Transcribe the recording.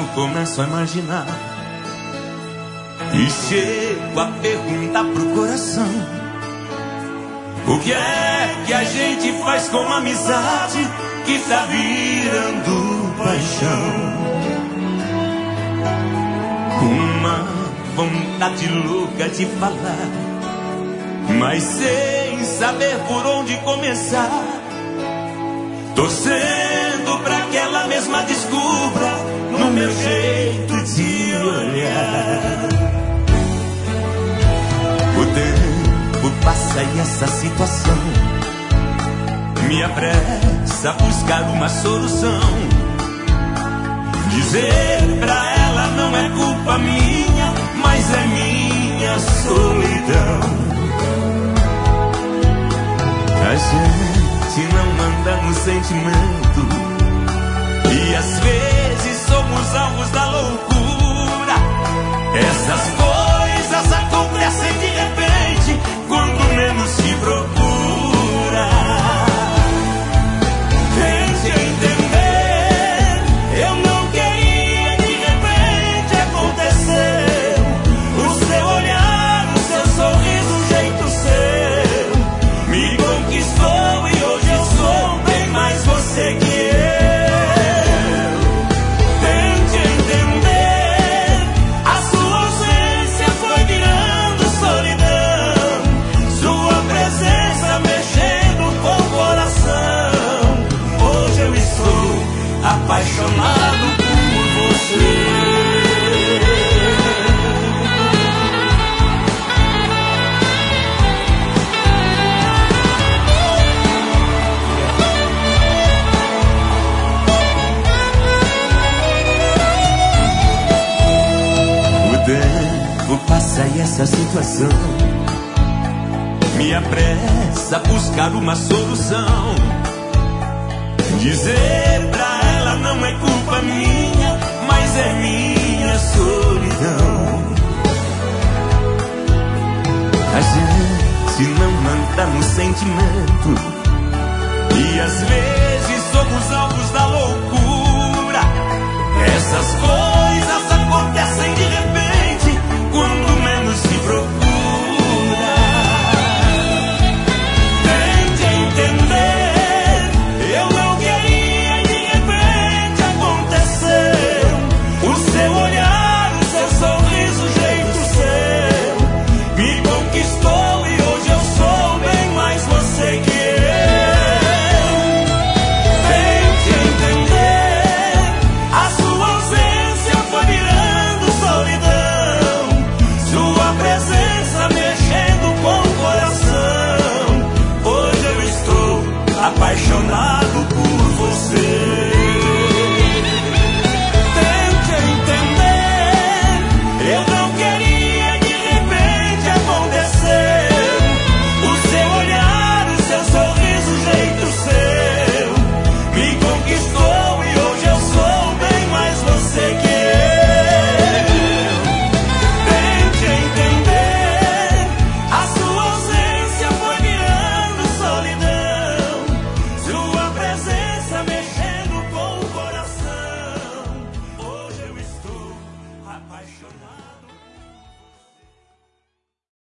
começo a imaginar e chego a perguntar pro coração: o que é que a gente faz com uma amizade que tá virando paixão? Uma vontade louca de falar, mas sem saber por onde começar, torcendo pra que ela mesma descubra no meu jeito de olhar. O tempo passa e essa situação me apressa a buscar uma solução. Dizer pra ela não é culpa minha, mas é minha solidão. A gente não anda no sentimento e às vezes somos alvos da loucura. Essas coisas acontecem de repente, quando menos se procura. Tente entender, eu não queria, de repente aconteceu. O seu olhar, o seu sorriso, o jeito seu me conquistou e hoje eu sou bem mais você que eu. Tente entender, a sua ausência foi virando solidão, sua presença mexendo com o coração. Hoje eu estou apaixonado por você. O tempo passa e essa situação me apressa a buscar uma solução. Dizer pra ela não é culpa minha, mas é minha solidão. A gente não anda no sentimento e às vezes